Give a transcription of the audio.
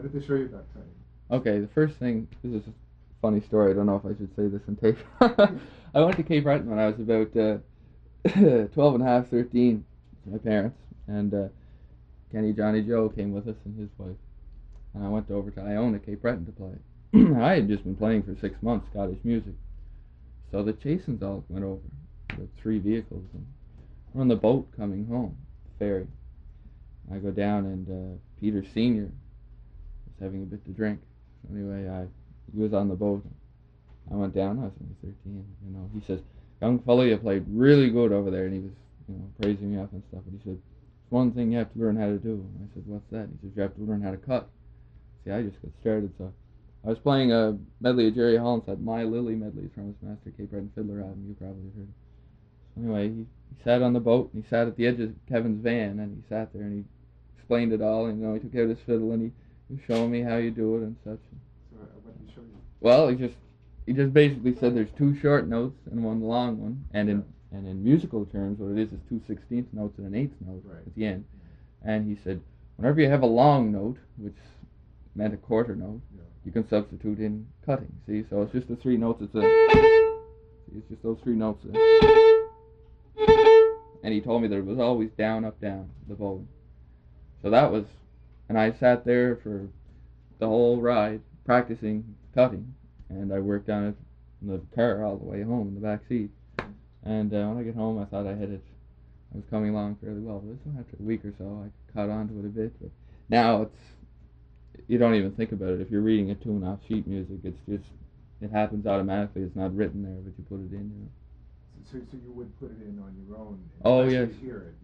did they show you that time? Okay, the first thing, this is a funny story, I don't know if I should say this in tape. I went to Cape Breton when I was about 12 and a half, 13, with my parents, and Kenny Johnny Joe came with us and his wife, and I went over to Iona, Cape Breton to play. I had just been playing for 6 months Scottish music, so the Chasins all went over with 3 vehicles, and we're on the boat coming home, the ferry. I go down, and Peter Senior was having a bit to drink. Anyway, he was on the boat. I went down. I was only 13. He says, "Young fellow, you played really good over there," and he was, praising me up and stuff. And he said, "There's one thing you have to learn how to do." And I said, "What's that?" He says, "You have to learn how to cut." See, I just got started, so I was playing a medley of Jerry Hollinshead, My Lily medley from his Master Cape Breton Fiddler album. You probably heard it. So anyway, he sat on the boat, and he sat at the edge of Kevin's van, and he sat there, and he explained it all. And, he took out his fiddle, and he was showing me how you do it and such. So what did he show you? Well, he just basically said there's 2 short notes and 1 long one, and in musical terms, what it is 2/16 notes and an 1/8 note at the end. And he said, whenever you have a long note, which meant a quarter note, you can substitute in cutting. See, so it's just the 3 notes. It's just those 3 notes. And he told me that it was always down, up, down, the bowing. So that was, and I sat there for the whole ride practicing cutting, and I worked on it in the car all the way home in the back seat. And when I get home, I thought I was coming along fairly well. But after a week or so, I caught on to it a bit. But now you don't even think about it. If you're reading a tune off sheet music, it happens automatically. It's not written there, but you put it in. So you would put it in on your own. Oh yes. Hear it.